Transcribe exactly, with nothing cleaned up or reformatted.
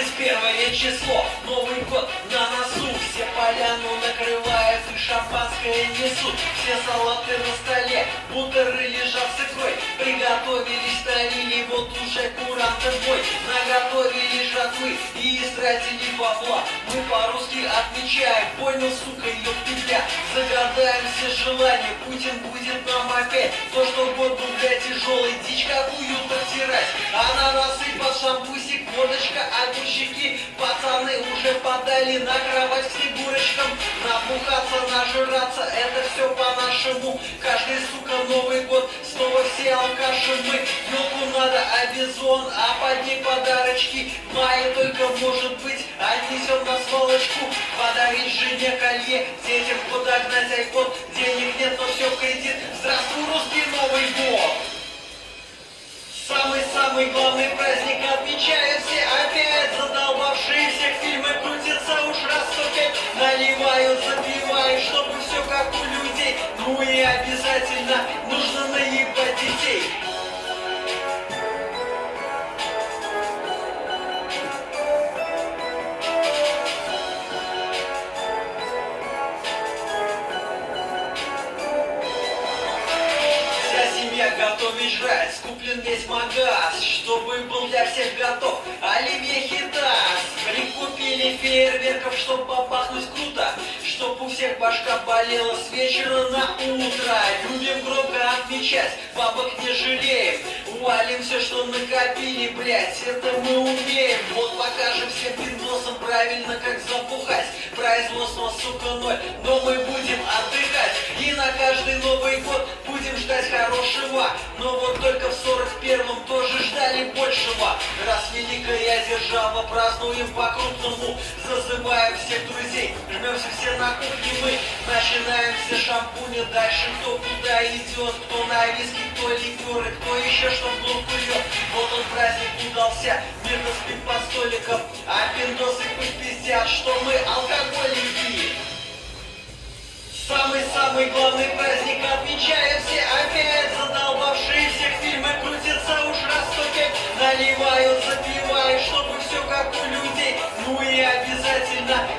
тридцать первое число, Новый год на носу, все поляну накрывают и шампанское несут. Все салаты на столе, бутеры лежат с икрой, приготовились, налили, вот уже куранты в бой. Наготовили жатвы и истратили бабла, мы по-русски отмечаем, понял, сука, ёптыля. Загадаем все желания, Путин будет нам опять то, что год был, блядь, тяжелый, дичь какую подтирать. Ананасы под шампусик, водочка, огурчики, пацаны уже подали на кровать к снегурочкам. Набухаться, нажираться, это все по-нашему. Каждый, сука, Новый год, снова все алкаши мы. Елку надо обезон, а под ней подарочки. В мае только может быть, отнесем на свалочку. Подарить жене колье, детям подогнать айпод. Денег нет, но все в кредит. Здравствуй, русский Новый год! Самый-самый главный праздник отмечают все опять. Задолбавшие всех фильмы крутятся уж раз сто пять. Наливают, запивают, чтобы все как у людей. Ну и обязательно нужно наебать детей. Готовить жрать, скуплен весь магаз, чтобы был для всех готов оливье хитас. Прикупили фейерверков, чтоб попахнуть круто, чтоб у всех башка болела с вечера на утро. Любим громко отмечать, бабок не жалеем, валим все, что накопили, блять, это мы умеем. Вот покажем всем пиндосам правильно, как запухать. Производство, сука, ноль, но мы будем отдыхать. И на каждый Новый год будем ждать хорошего. Но вот только в сорок первом тоже ждали большего. Раз великая держава, празднуем по-крупному. Зазываем всех друзей, жмемся все на кухне мы. Начинаем все шампуни, дальше кто куда идет. Кто на виски, кто ликеры, кто еще что в глотку льет. Вот он праздник удался, мирно спит под столиком, а пиндосы пусть пиздят, что мы алкоголики. Самый-самый главный праздник отмечают все опять. Задолбавшие всех фильмы крутятся уж раз сто пять. Наливают, запивают, чтобы все как у людей. Ну и обязательно